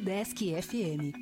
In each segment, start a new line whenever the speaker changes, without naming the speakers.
Desk FM.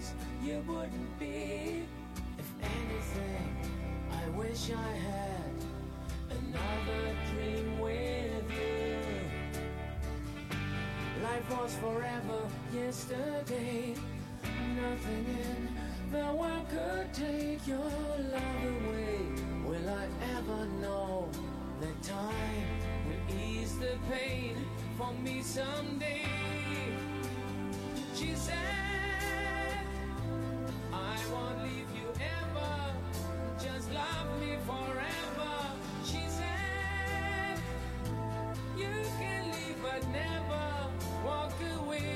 place you wouldn't be. If anything, I wish I had another dream with you. Life was forever yesterday. Nothing in the world could take your love away. Will I ever know that time will ease the pain for me someday? She said, I won't leave you ever, just love me forever. She said, you can leave but never walk away.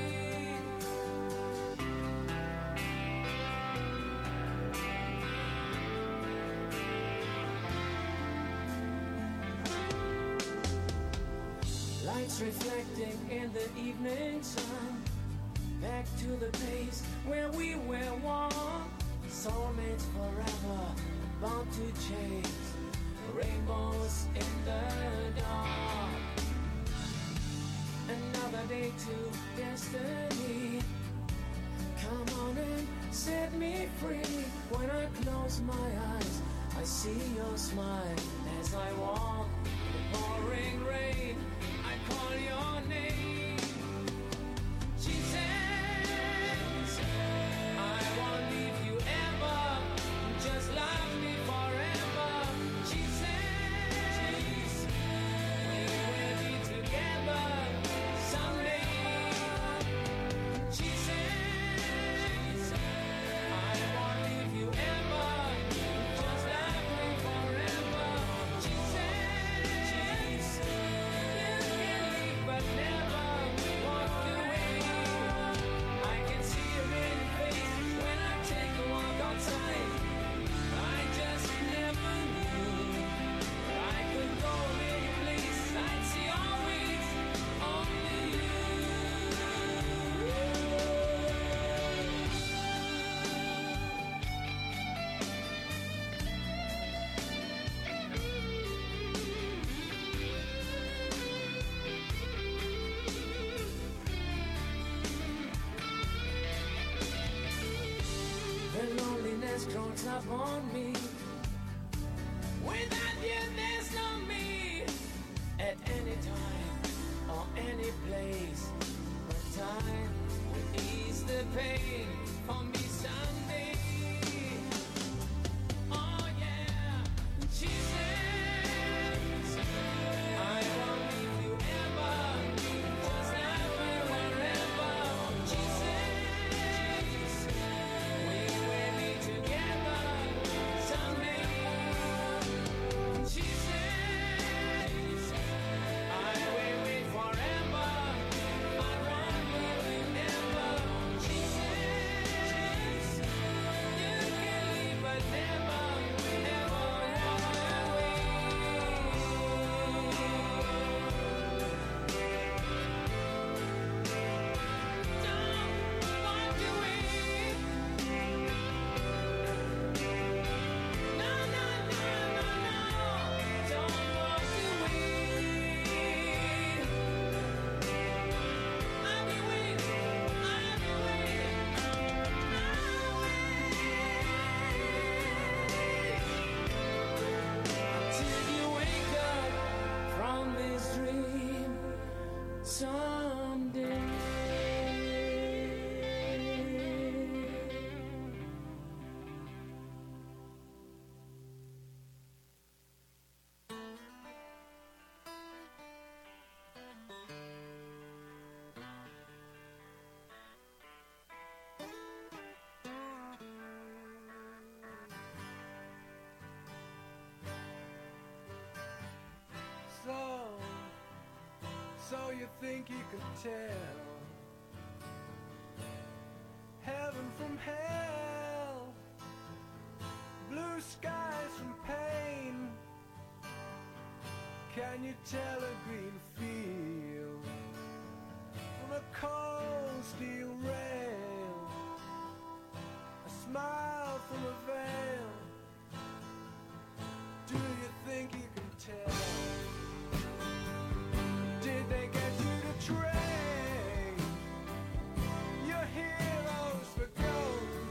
Lights reflecting in the evening sun, back to the place where we were one. Soulmates forever, bound to chase rainbows in the dark. Another day to destiny. Come on and set me free. When I close my eyes, I see your smile as I walk the pouring rain. I call your name. She says, I won't leave you ever, just love me forever. She says, we will be together someday. She says, I won't leave you ever, just love me forever. She says, but never walk away. I can see your pretty face when I take a walk outside. I just never knew I could go any place. I'd see always only you. The loneliness grows up on me. Without you, there's no me. At any time or any place, but time will ease the pain for me someday. Oh yeah, she says, I won't leave you ever, just love me wherever. She says, we will be together someday. She says, I will wait forever, I won't leave you ever. She says, you can leave but never, never walk away. Don't walk away. No, no, no, no, no. Don't walk away. I'll be waiting. I'll be waiting. Till you wake up from this dream someday.
So you think you could tell heaven from hell, blue skies from pain? Can you tell a green field from a cold steel rail, a smile from a veil? Do you think you can tell? Did they get you to trade your heroes for gold?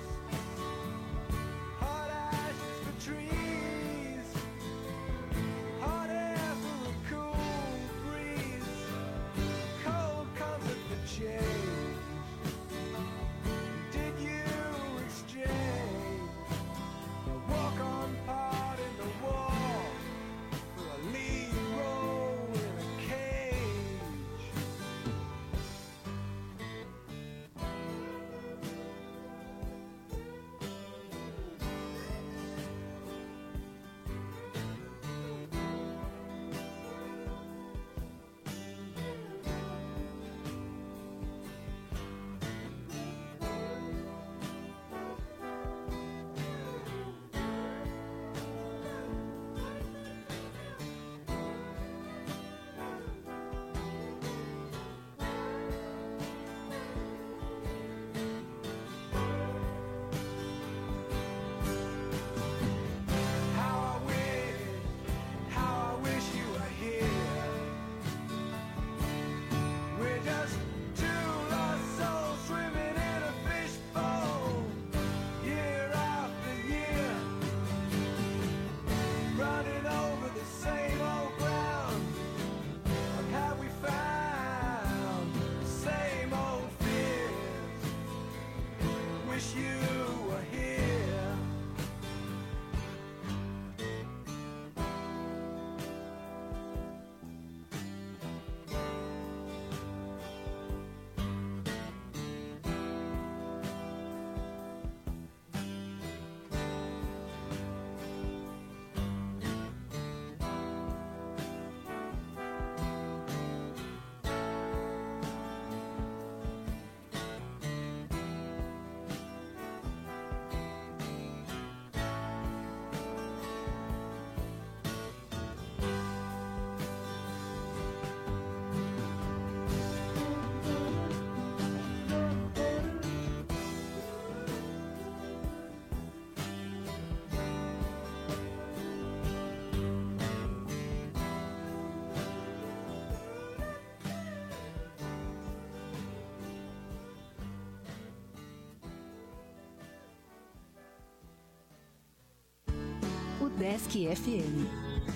Udesc FM.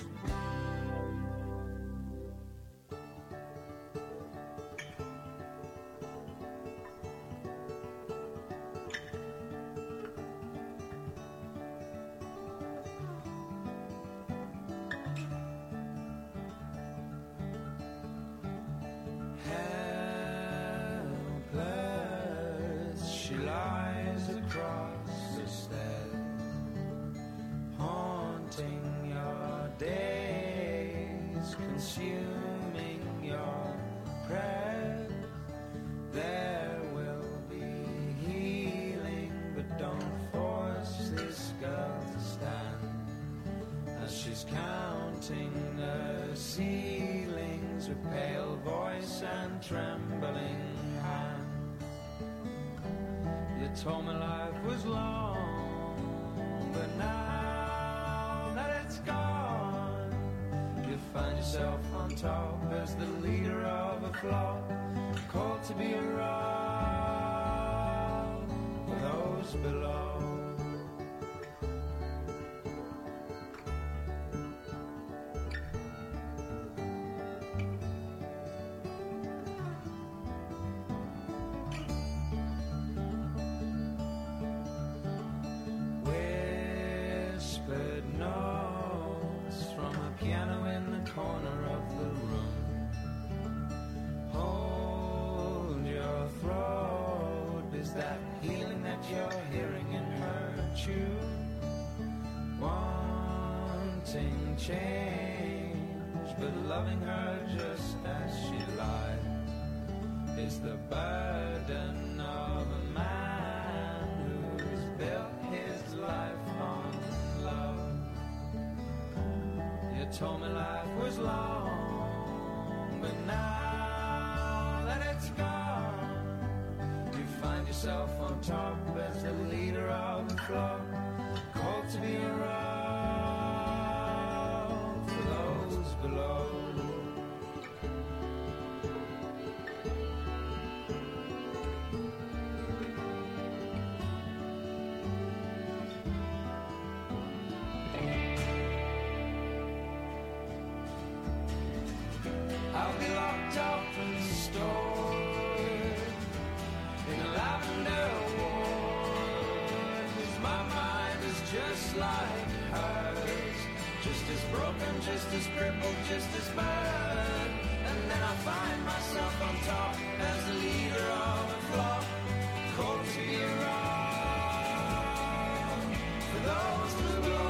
Helpless, she lies across the stairs, haunting your days, consuming your prayers. There will be healing, but don't force this girl to stand, as she's counting the ceilings with pale voice and trembling hand. You told me life was long, but now that it's gone, you find yourself on top as the leader of a flock, called to be a rock where those below. Whispered notes from a piano in the corner of the room. Hold your throat. Is that healing that you're hearing in her tune? Wanting change, but loving her just as she lied, is the burden of a man who's built his life on love. You told me life was long, but now that it's gone, you find yourself on top as the leader of the flock, called to be a rock for those below. I'll be locked up and stored in a lavender ward, 'cause my mind is just like hers, just as broken, just as crippled, just as bad. And then I find myself on top as the leader of a flock, called to be a rock for those below.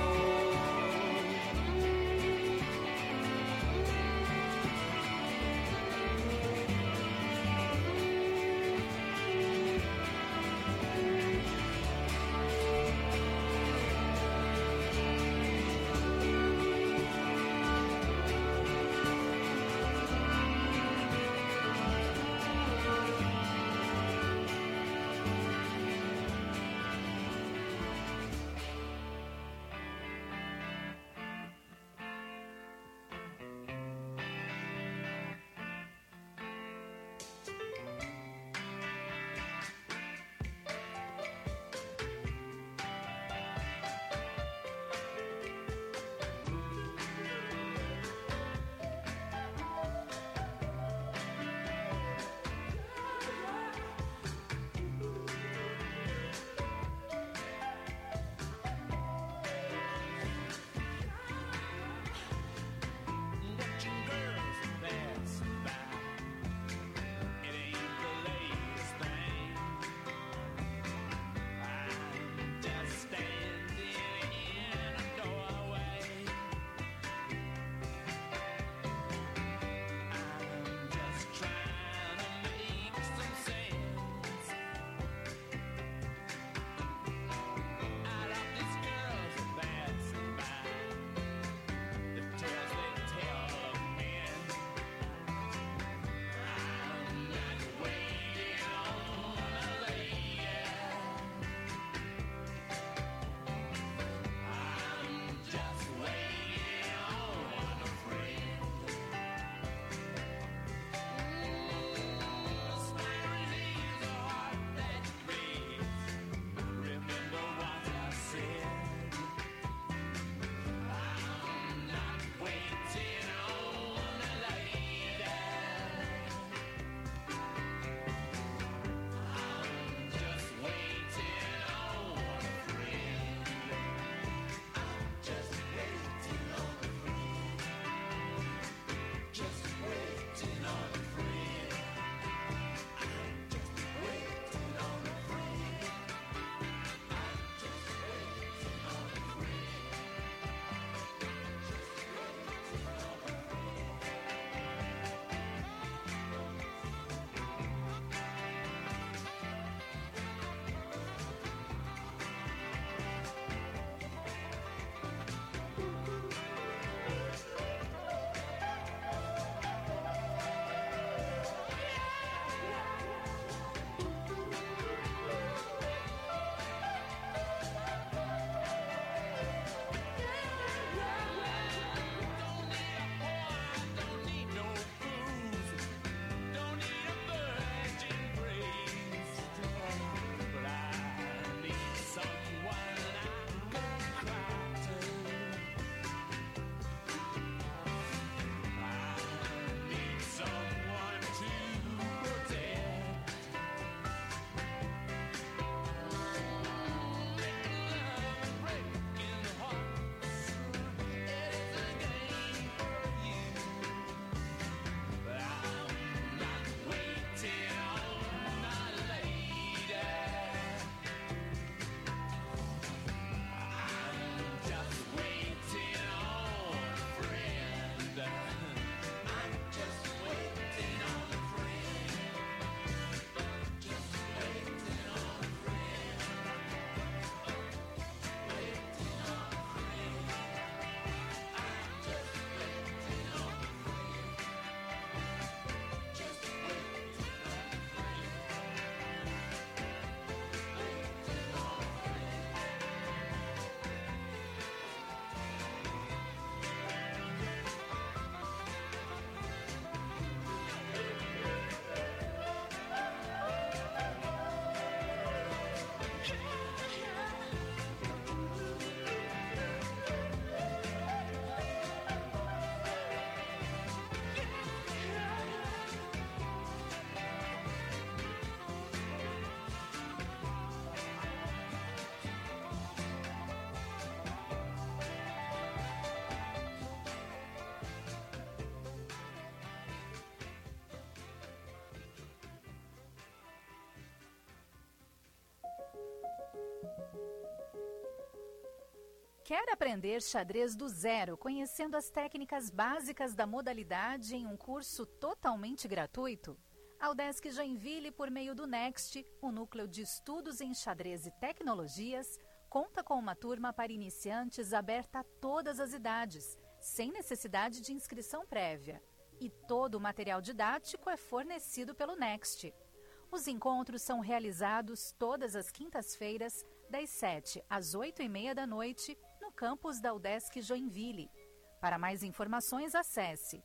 Quer aprender xadrez do zero, conhecendo as técnicas básicas da modalidade em um curso totalmente gratuito? A UDESC Joinville, por meio do Next, o Núcleo de Estudos em Xadrez e Tecnologias, conta com uma turma para iniciantes aberta a todas as idades, sem necessidade de inscrição prévia. E todo o material didático é fornecido pelo Next. Os encontros são realizados todas as quintas-feiras, das 7 às 8h30 da noite, no campus da UDESC Joinville. Para mais informações, acesse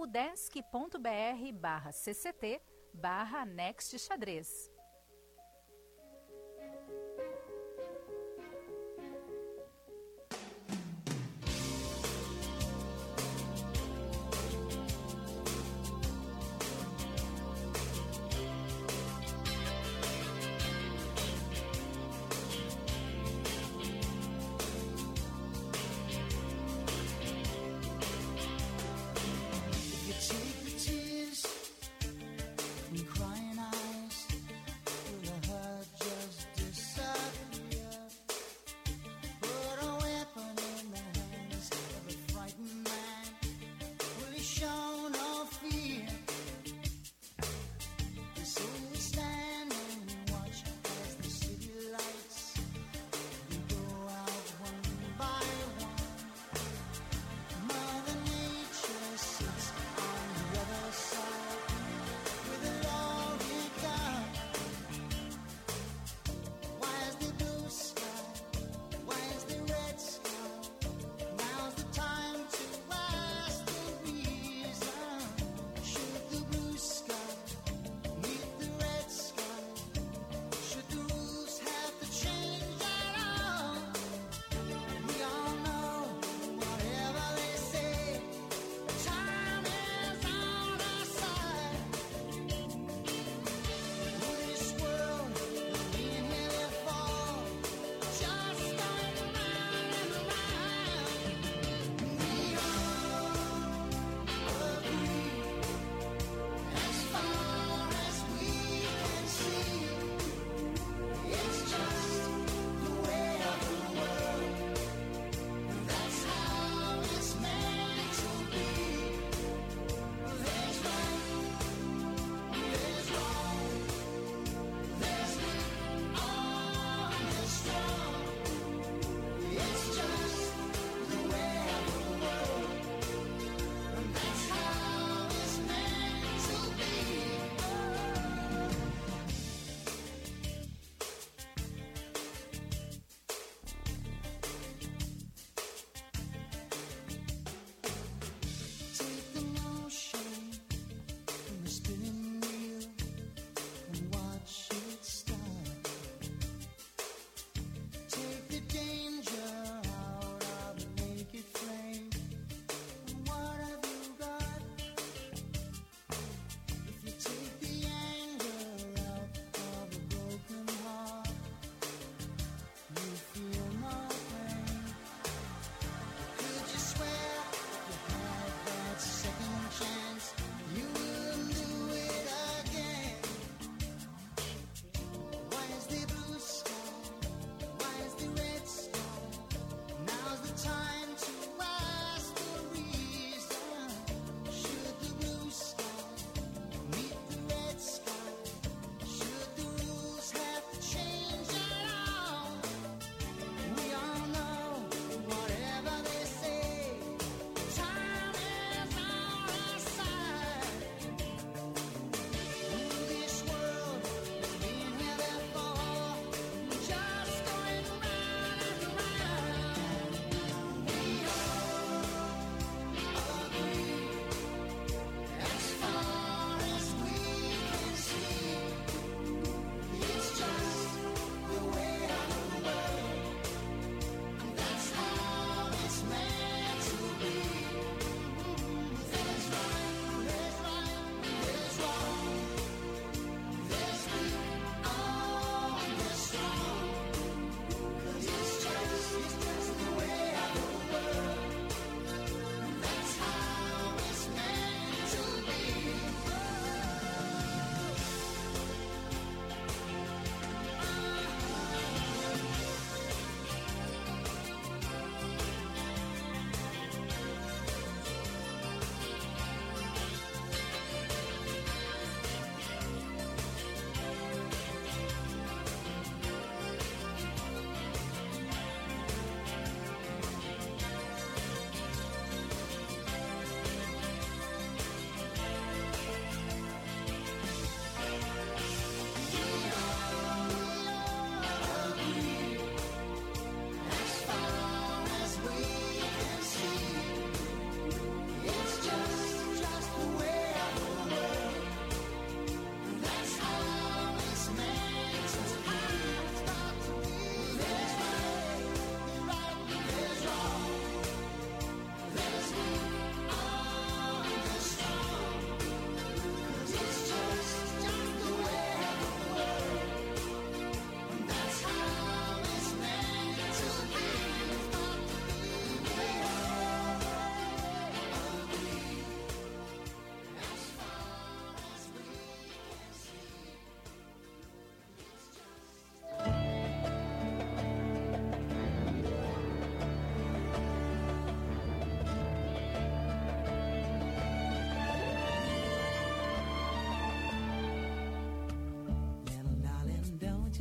udesc.br/cct/Next Xadrez.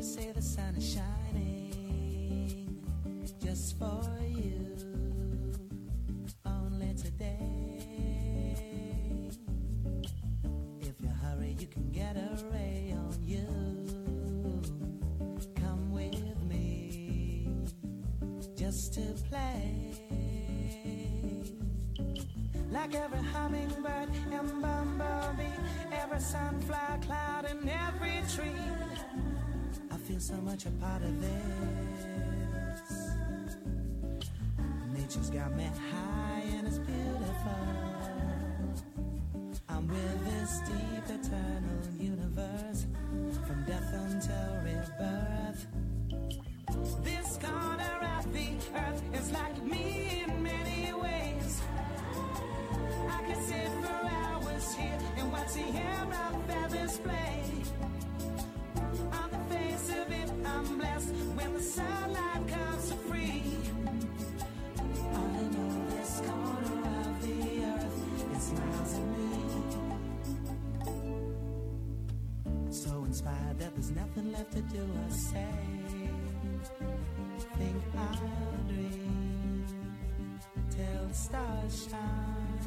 say the sun is shining just for you, only today. If you hurry, you can get a ray on you. Come with me just to play. Like every hummingbird and bumblebee, every sunflower cloud and every tree, I feel so much a part of this. Nature's got me high and it's beautiful. I'm with this deep eternal universe, from death until rebirth. This corner of the earth is like me in many ways. I could sit for hours here and watch the air of feathers play. On the face of it, I'm blessed when the sunlight comes so free. I know this corner of the earth, it smiles at me. So inspired that there's nothing left to do or say. Think I'll dream till the stars shine.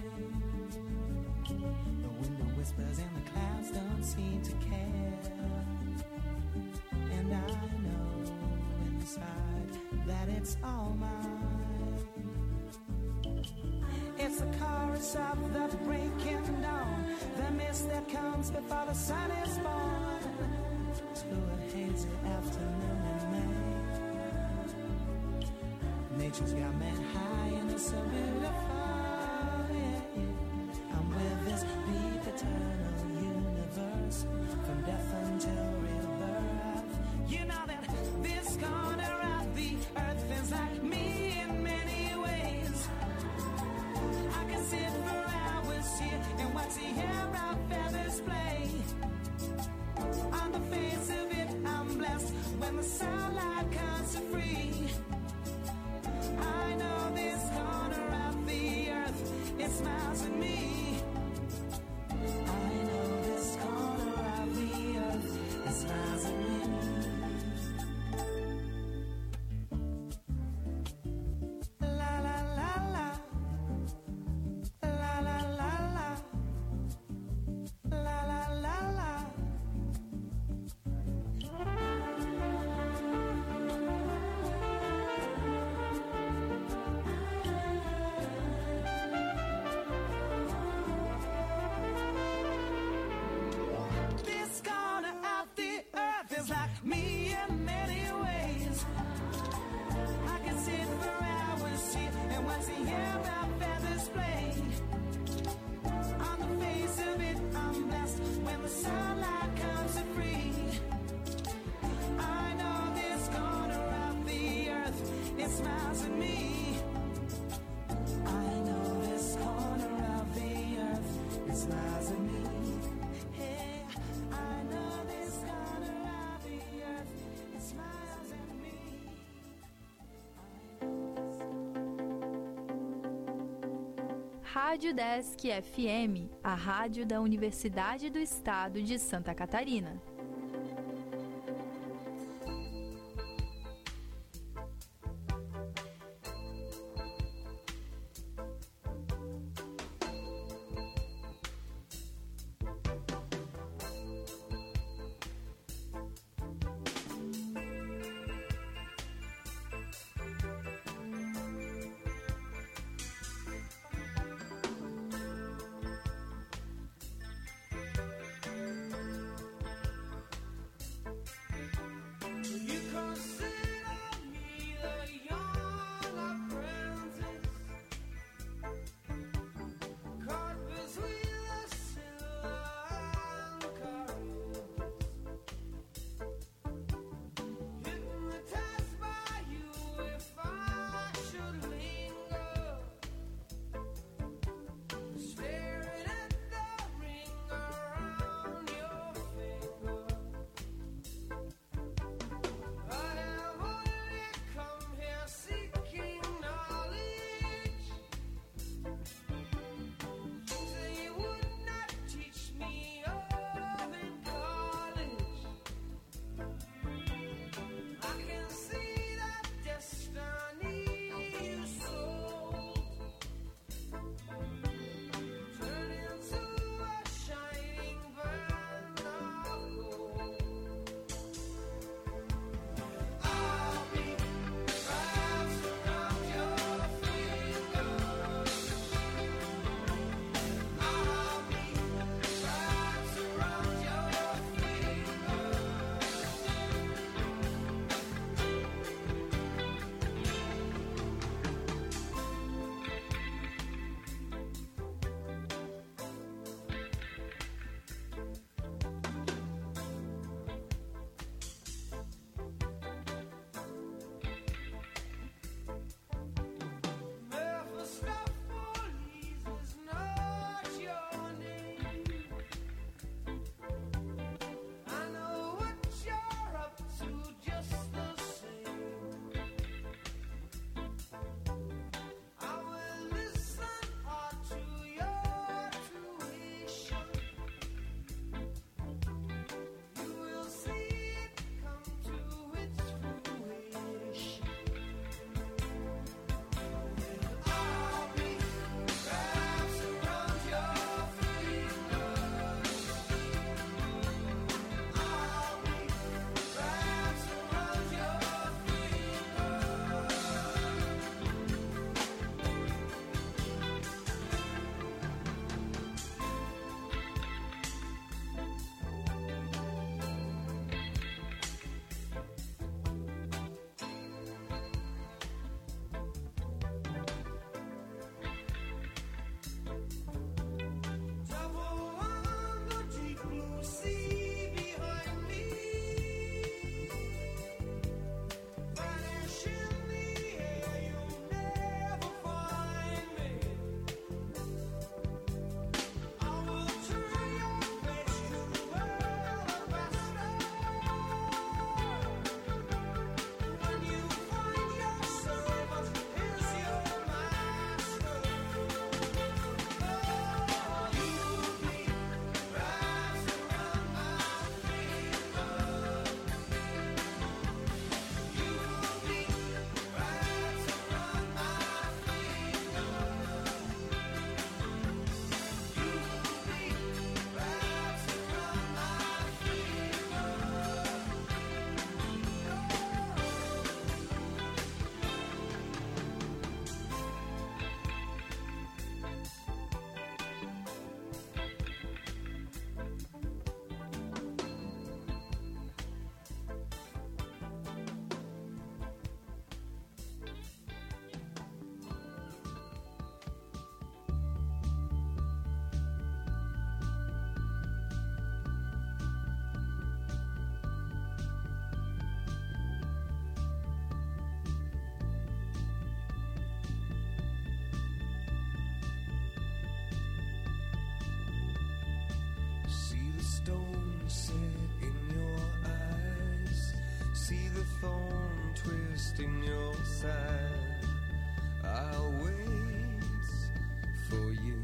The wind whispers and the clouds don't seem to care. And I know inside that it's all mine. It's the chorus of the breaking dawn, the mist that comes before the sun is born, to a hazy afternoon in May. Nature's got me high and it's so beautiful. I'm with this deep eternal universe, from death until rebirth. You know that this corner of the earth is like me in many ways. I can sit for hours here and watch the air of feathers play. On the face of it, I'm blessed when the sunlight comes so free. I know this corner of the earth, it smiles at me. I know this corner of the earth, it smiles at me. La la la la, la la la la, la la la la. This corner of the earth is like me in many ways. I can sit for hours here and watch the air of feathers play. On the face of it, I'm blessed when the sunlight comes so free. I know this corner of the earth, it smiles at me. I know this corner of the earth, it smiles at me. Hey, I know this corner of the earth, it smiles at me.
Rádio Desk FM, a rádio da Universidade do Estado de Santa Catarina.
stone set in your eyes, see the thorn twist in your side. I'll wait for you.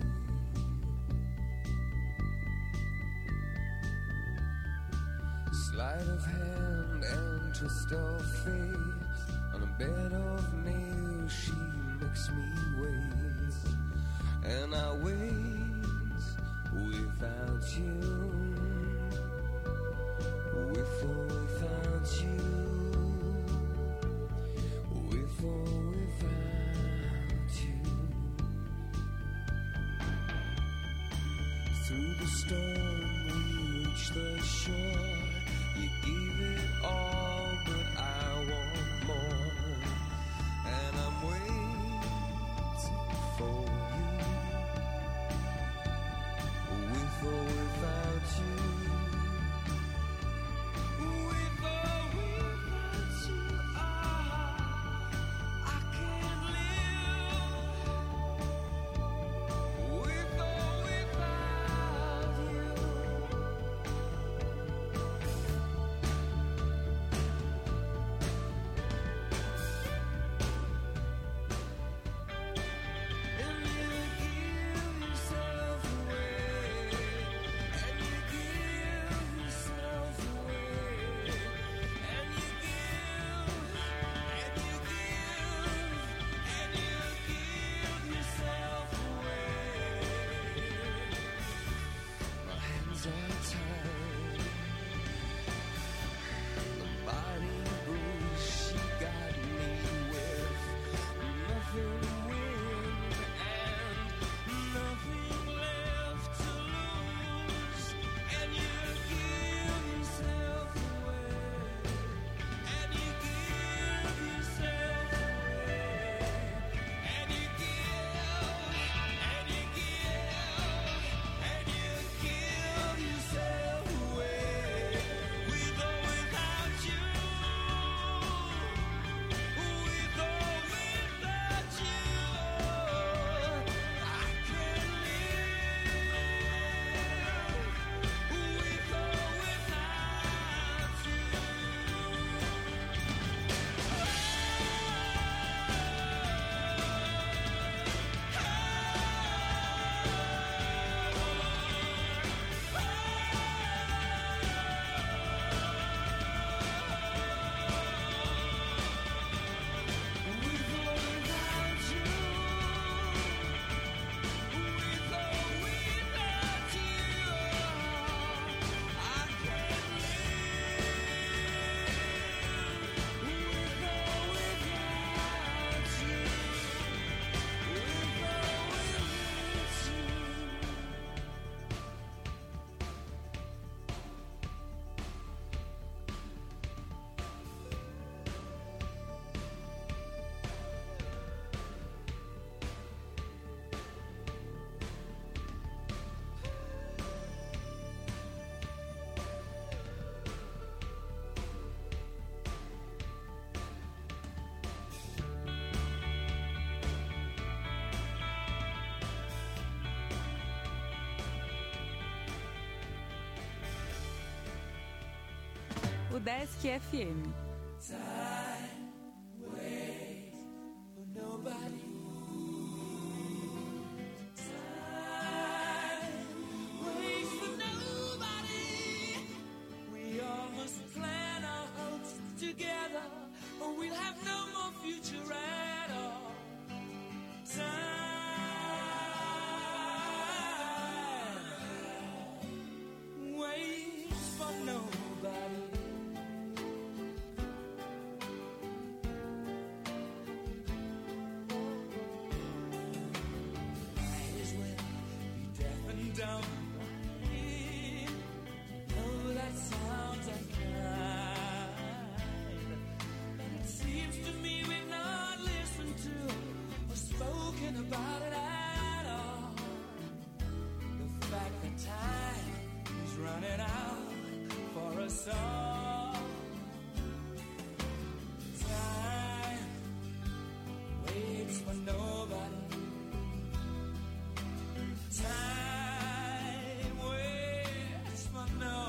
Sleight of hand and twist of fate, on a bed of nails she makes me wait. And I wait without you, with or without you, with or without you. Through the storm we reach the shore. You gave it all, but I want more. And I'm waiting for you, with or without you, with or without you. I can't live with or without you.
O Desk FM.
Time waits for no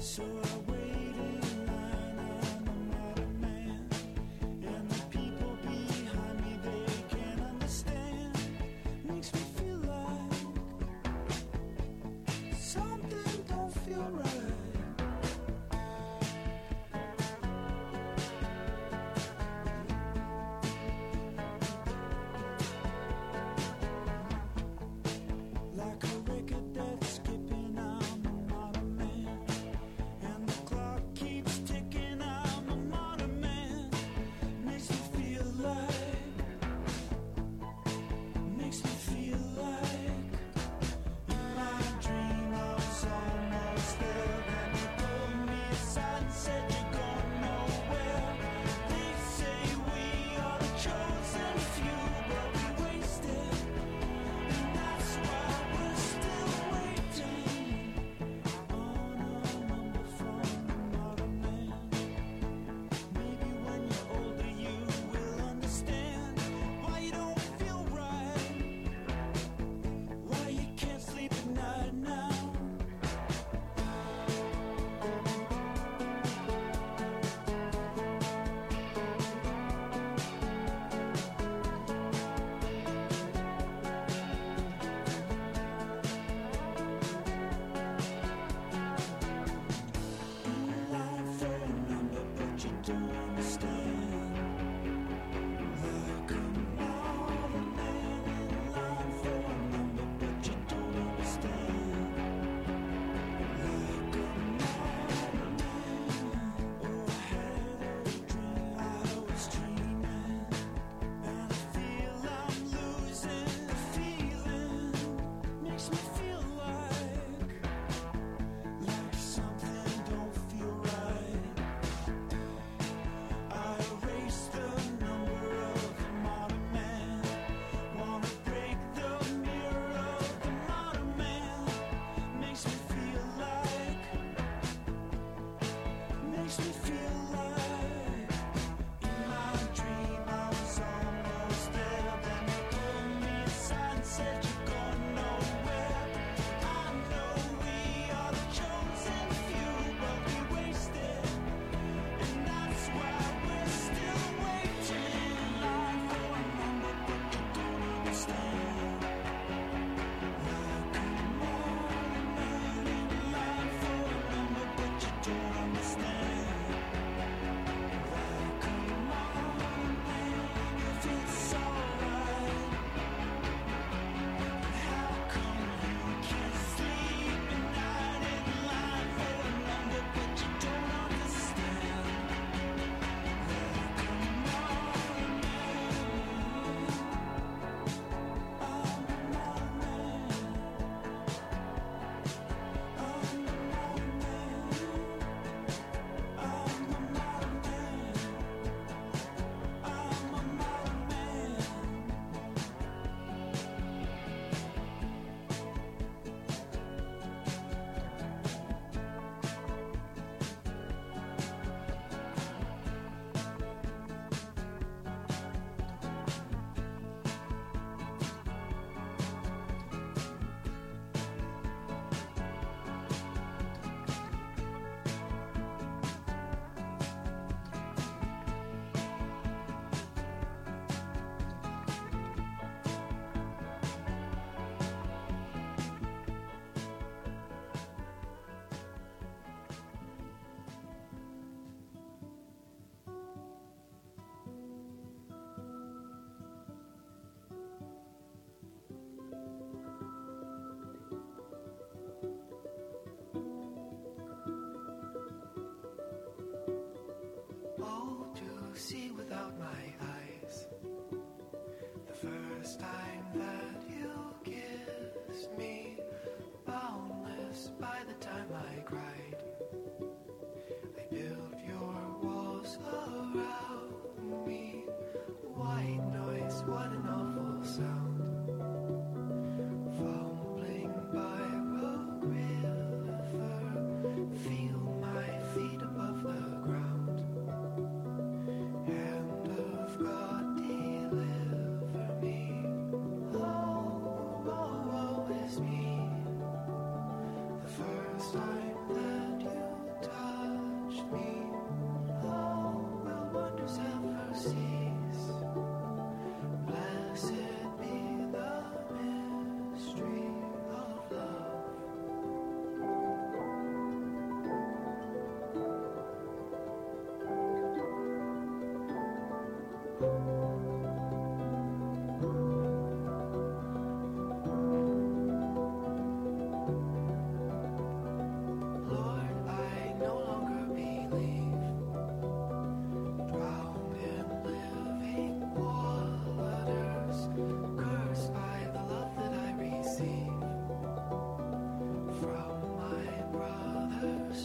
So I wait in line, I'm not a man. And the people behind me, they can't understand. Makes me feel like something don't feel right. Like a record that's skipping, I'm not a man. And the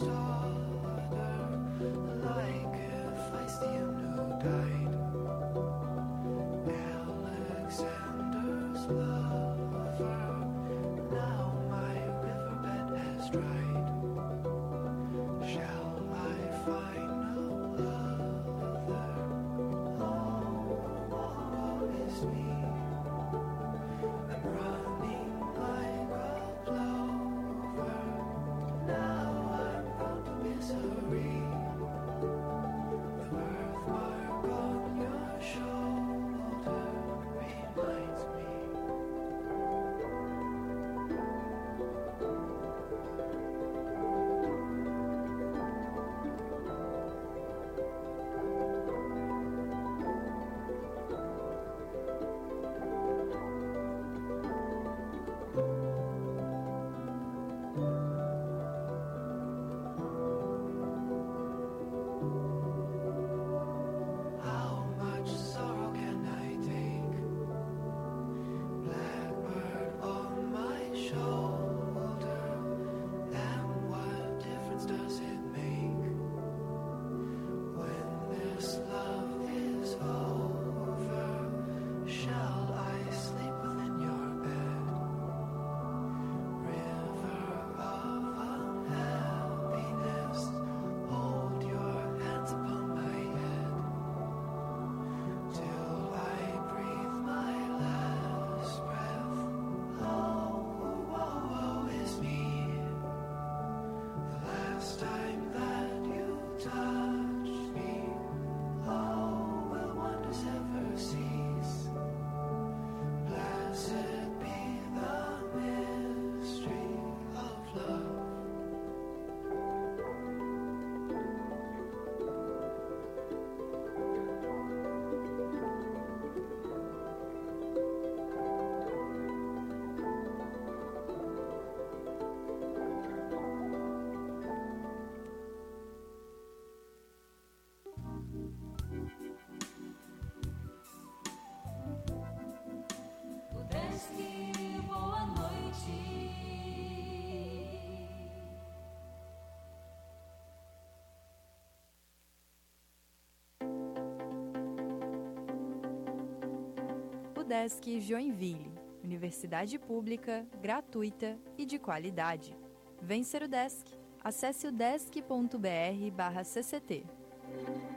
UDESC Joinville, universidade pública, gratuita e de qualidade. Vem ser UDESC. Acesse udesc.br/cct.